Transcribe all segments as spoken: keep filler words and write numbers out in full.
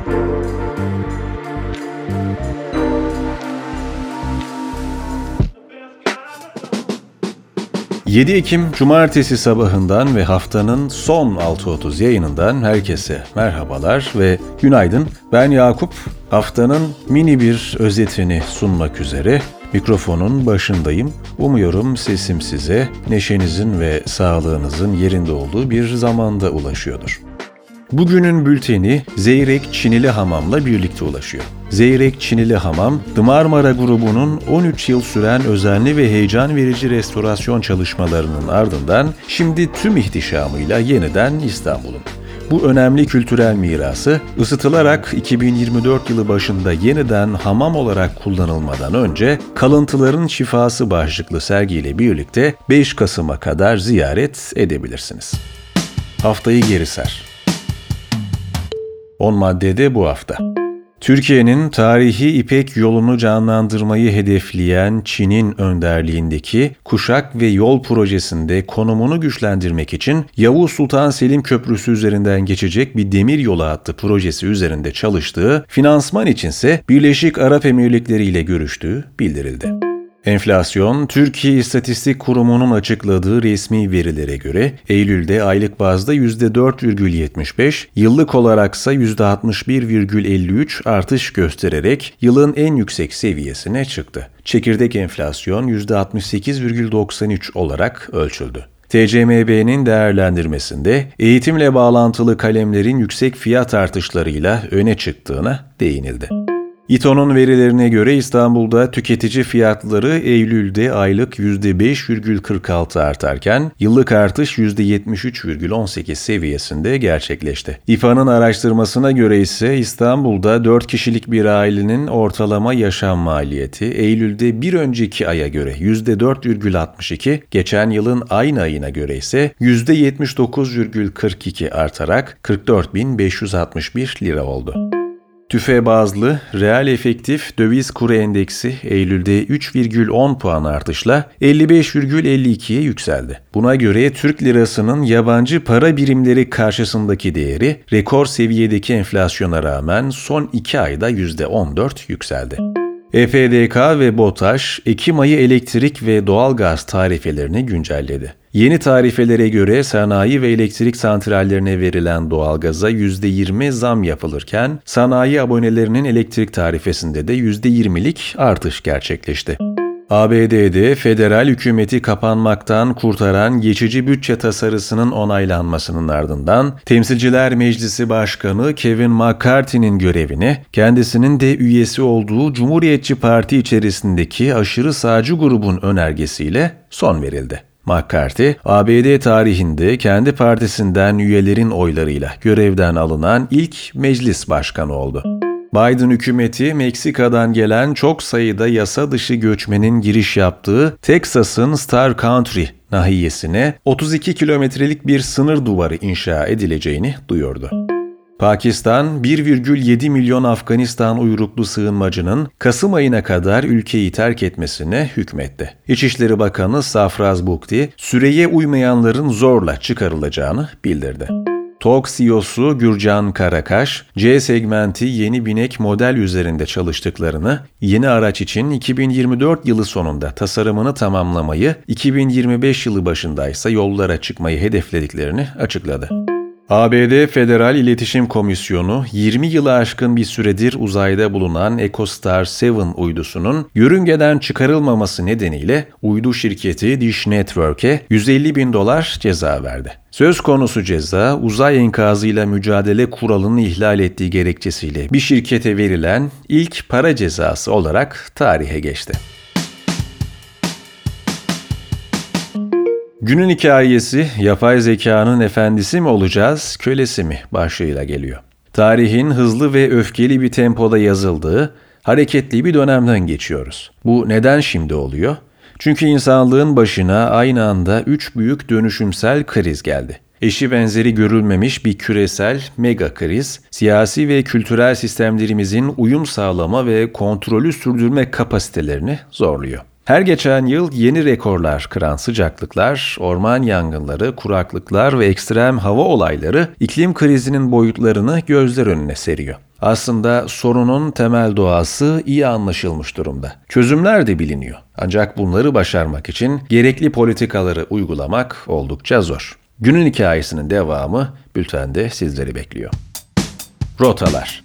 yedi Ekim Cumartesi sabahından ve haftanın son altı otuz yayınından herkese merhabalar ve günaydın. Ben Yakup, haftanın mini bir özetini sunmak üzere mikrofonun başındayım. Umuyorum sesim size neşenizin ve sağlığınızın yerinde olduğu bir zamanda ulaşıyordur. Bugünün bülteni Zeyrek Çinili Hamam'la birlikte ulaşıyor. Zeyrek Çinili Hamam, The Marmara grubunun on üç yıl süren özenli ve heyecan verici restorasyon çalışmalarının ardından şimdi tüm ihtişamıyla yeniden İstanbul'un. Bu önemli kültürel mirası ısıtılarak iki bin yirmi dört yılı başında yeniden hamam olarak kullanılmadan önce Kalıntıların Şifası başlıklı sergiyle birlikte beş Kasım'a kadar ziyaret edebilirsiniz. Haftayı geri sar. on maddede bu hafta. Türkiye'nin tarihi İpek yolunu canlandırmayı hedefleyen Çin'in önderliğindeki Kuşak ve Yol projesinde konumunu güçlendirmek için Yavuz Sultan Selim Köprüsü üzerinden geçecek bir demir yolu hattı projesi üzerinde çalıştığı, finansman içinse Birleşik Arap Emirlikleri ile görüştüğü bildirildi. Enflasyon, Türkiye İstatistik Kurumu'nun açıkladığı resmi verilere göre Eylül'de aylık bazda yüzde dört virgül yetmiş beş, yıllık olaraksa yüzde altmış bir virgül elli üç artış göstererek yılın en yüksek seviyesine çıktı. Çekirdek enflasyon yüzde altmış sekiz virgül doksan üç olarak ölçüldü. T C M B'nin değerlendirmesinde eğitimle bağlantılı kalemlerin yüksek fiyat artışlarıyla öne çıktığına değinildi. İTO'nun verilerine göre İstanbul'da tüketici fiyatları Eylül'de aylık yüzde beş virgül kırk altı artarken yıllık artış yüzde yetmiş üç virgül on sekiz seviyesinde gerçekleşti. İFA'nın araştırmasına göre ise İstanbul'da dört kişilik bir ailenin ortalama yaşam maliyeti Eylül'de bir önceki aya göre yüzde dört virgül altmış iki, geçen yılın aynı ayına göre ise yüzde yetmiş dokuz virgül kırk iki artarak kırk dört bin beş yüz altmış bir lira oldu. TÜFE bazlı reel efektif döviz kuru endeksi Eylül'de üç virgül on puan artışla elli beş virgül elli ikiye yükseldi. Buna göre Türk lirasının yabancı para birimleri karşısındaki değeri rekor seviyedeki enflasyona rağmen son iki ayda yüzde on dört yükseldi. E F D K ve BOTAŞ, Ekim ayı elektrik ve doğalgaz tarifelerini güncelledi. Yeni tarifelere göre sanayi ve elektrik santrallerine verilen doğalgaza yüzde yirmi zam yapılırken, sanayi abonelerinin elektrik tarifesinde de yüzde yirmilik artış gerçekleşti. A B D'de federal hükümeti kapanmaktan kurtaran geçici bütçe tasarısının onaylanmasının ardından Temsilciler Meclisi Başkanı Kevin McCarthy'nin görevine kendisinin de üyesi olduğu Cumhuriyetçi Parti içerisindeki aşırı sağcı grubun önergesiyle son verildi. McCarthy, A B D tarihinde kendi partisinden üyelerin oylarıyla görevden alınan ilk meclis başkanı oldu. Biden hükümeti Meksika'dan gelen çok sayıda yasa dışı göçmenin giriş yaptığı Texas'ın Star Country nahiyesine otuz iki kilometrelik bir sınır duvarı inşa edileceğini duyurdu. Pakistan, bir virgül yedi milyon Afganistan uyruklu sığınmacının Kasım ayına kadar ülkeyi terk etmesine hükmetti. İçişleri Bakanı Safraz Bukti, süreye uymayanların zorla çıkarılacağını bildirdi. T O G C E O'su Gürcan Karakaş, C segmenti yeni binek model üzerinde çalıştıklarını, yeni araç için iki bin yirmi dört yılı sonunda tasarımını tamamlamayı, iki bin yirmi beş yılı başındaysa yollara çıkmayı hedeflediklerini açıkladı. A B D Federal İletişim Komisyonu, yirmi yılı aşkın bir süredir uzayda bulunan EchoStar yedi uydusunun yörüngeden çıkarılmaması nedeniyle uydu şirketi Dish Network'e yüz elli bin dolar ceza verdi. Söz konusu ceza, uzay enkazıyla mücadele kuralını ihlal ettiği gerekçesiyle bir şirkete verilen ilk para cezası olarak tarihe geçti. Günün hikayesi, yapay zekanın efendisi mi olacağız, kölesi mi başlığıyla geliyor. Tarihin hızlı ve öfkeli bir tempoda yazıldığı, hareketli bir dönemden geçiyoruz. Bu neden şimdi oluyor? Çünkü insanlığın başına aynı anda üç büyük dönüşümsel kriz geldi. Eşi benzeri görülmemiş bir küresel mega kriz, siyasi ve kültürel sistemlerimizin uyum sağlama ve kontrolü sürdürme kapasitelerini zorluyor. Her geçen yıl yeni rekorlar kıran sıcaklıklar, orman yangınları, kuraklıklar ve ekstrem hava olayları iklim krizinin boyutlarını gözler önüne seriyor. Aslında sorunun temel doğası iyi anlaşılmış durumda. Çözümler de biliniyor. Ancak bunları başarmak için gerekli politikaları uygulamak oldukça zor. Günün hikayesinin devamı bültende sizleri bekliyor. Rotalar.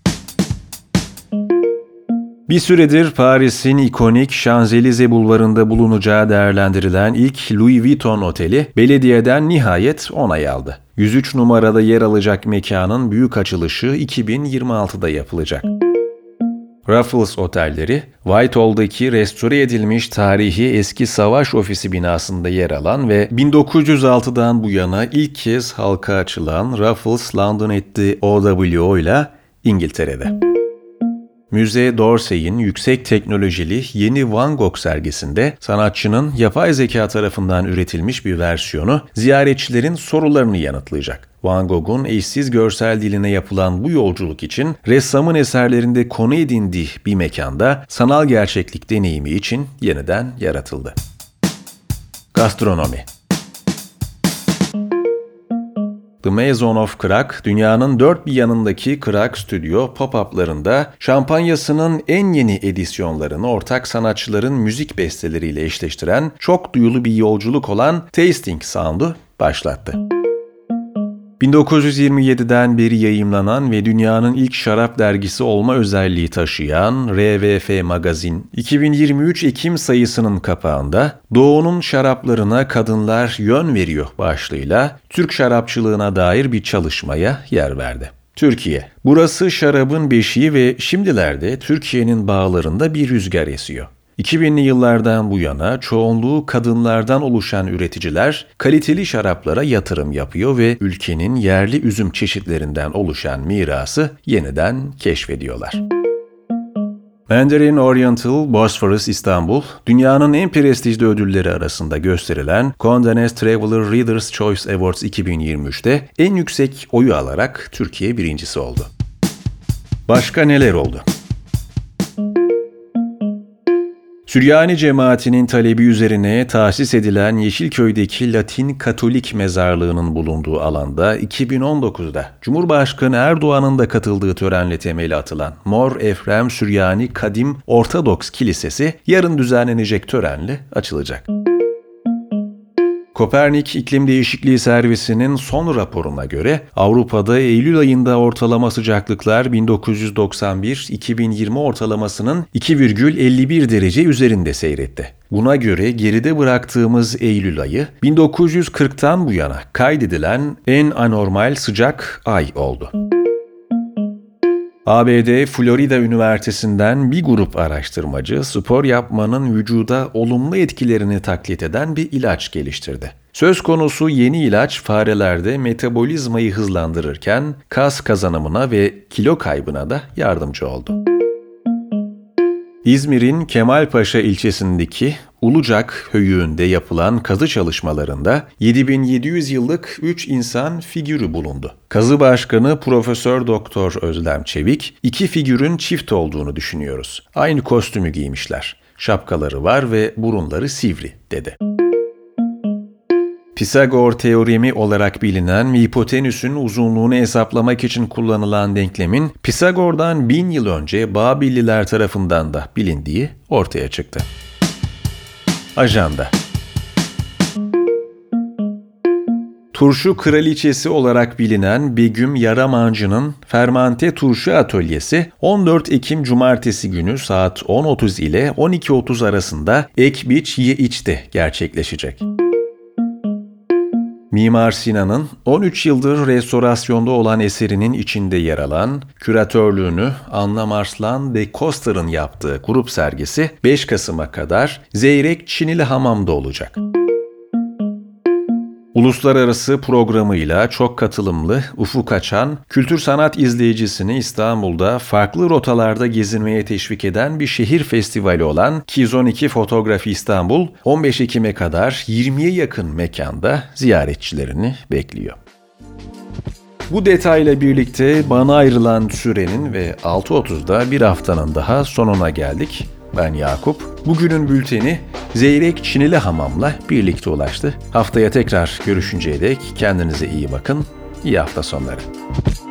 Bir süredir Paris'in ikonik Şanzelize bulvarında bulunacağı değerlendirilen ilk Louis Vuitton oteli belediyeden nihayet onay aldı. yüz üç numarada yer alacak mekanın büyük açılışı iki bin yirmi altıda yapılacak. Raffles Otelleri, Whitehall'daki restore edilmiş tarihi eski savaş ofisi binasında yer alan ve bin dokuz yüz altıdan bu yana ilk kez halka açılan Raffles London at the O W O ile İngiltere'de. Müze d'Orsay'in yüksek teknolojili yeni Van Gogh sergisinde sanatçının yapay zeka tarafından üretilmiş bir versiyonu ziyaretçilerin sorularını yanıtlayacak. Van Gogh'un eşsiz görsel diline yapılan bu yolculuk için ressamın eserlerinde konu edindiği bir mekanda sanal gerçeklik deneyimi için yeniden yaratıldı. Gastronomi. The Maison of Crack, dünyanın dört bir yanındaki Crack Studio pop-up'larında şampanyasının en yeni edisyonlarını ortak sanatçıların müzik besteleriyle eşleştiren çok duyulu bir yolculuk olan Tasting Sound'u başlattı. bin dokuz yüz yirmi yediden beri yayımlanan ve dünyanın ilk şarap dergisi olma özelliği taşıyan R V F Magazin, iki bin yirmi üç Ekim sayısının kapağında Doğu'nun şaraplarına kadınlar yön veriyor başlığıyla Türk şarapçılığına dair bir çalışmaya yer verdi. Türkiye. Burası şarabın beşiği ve şimdilerde Türkiye'nin bağlarında bir rüzgar esiyor. iki binli yıllardan bu yana çoğunluğu kadınlardan oluşan üreticiler kaliteli şaraplara yatırım yapıyor ve ülkenin yerli üzüm çeşitlerinden oluşan mirası yeniden keşfediyorlar. Mandarin Oriental Bosphorus İstanbul, dünyanın en prestijli ödülleri arasında gösterilen Condé Nast Traveler Reader's Choice Awards iki bin yirmi üçte en yüksek oyu alarak Türkiye birincisi oldu. Başka neler oldu? Süryani cemaatinin talebi üzerine tahsis edilen Yeşilköy'deki Latin Katolik mezarlığının bulunduğu alanda iki bin on dokuzda Cumhurbaşkanı Erdoğan'ın da katıldığı törenle temeli atılan Mor Efrem Süryani Kadim Ortodoks Kilisesi yarın düzenlenecek törenle açılacak. Kopernik İklim Değişikliği Servisi'nin son raporuna göre Avrupa'da Eylül ayında ortalama sıcaklıklar bin dokuz yüz doksan bir iki bin yirmi ortalamasının iki virgül elli bir derece üzerinde seyretti. Buna göre geride bıraktığımız Eylül ayı bin dokuz yüz kırktan bu yana kaydedilen en anormal sıcak ay oldu. A B D Florida Üniversitesi'nden bir grup araştırmacı spor yapmanın vücuda olumlu etkilerini taklit eden bir ilaç geliştirdi. Söz konusu yeni ilaç farelerde metabolizmayı hızlandırırken kas kazanımına ve kilo kaybına da yardımcı oldu. İzmir'in Kemalpaşa ilçesindeki Ulucak höyüğünde yapılan kazı çalışmalarında yedi bin yedi yüz yıllık üç insan figürü bulundu. Kazı başkanı Profesör Doktor Özlem Çevik, iki figürün çift olduğunu düşünüyoruz. Aynı kostümü giymişler. Şapkaları var ve burunları sivri, dedi. Pisagor teoremi olarak bilinen ve hipotenüsün uzunluğunu hesaplamak için kullanılan denklemin Pisagor'dan bin yıl önce Babilliler tarafından da bilindiği ortaya çıktı. Ajanda. Turşu kraliçesi olarak bilinen Begüm Yaramancı'nın Fermante Turşu Atölyesi on dört Ekim Cumartesi günü saat on otuz ile on iki otuz arasında Ek Biç Ye İç'te gerçekleşecek. Mimar Sinan'ın on üç yıldır restorasyonda olan eserinin içinde yer alan, küratörlüğünü Anna Marslan de Coster'ın yaptığı grup sergisi beş Kasım'a kadar Zeyrek Çinili Hamam'da olacak. Uluslararası programıyla çok katılımlı, ufuk açan, kültür sanat izleyicisini İstanbul'da farklı rotalarda gezinmeye teşvik eden bir şehir festivali olan Kiz on iki Fotoğrafi İstanbul, on beş Ekim'e kadar yirmiye yakın mekanda ziyaretçilerini bekliyor. Bu detayla birlikte bana ayrılan sürenin ve altı otuzda bir haftanın daha sonuna geldik. Ben Yakup. Bugünün bülteni Zeyrek Çinili Hamam'la birlikte ulaştı. Haftaya tekrar görüşünceye dek kendinize iyi bakın. İyi hafta sonları.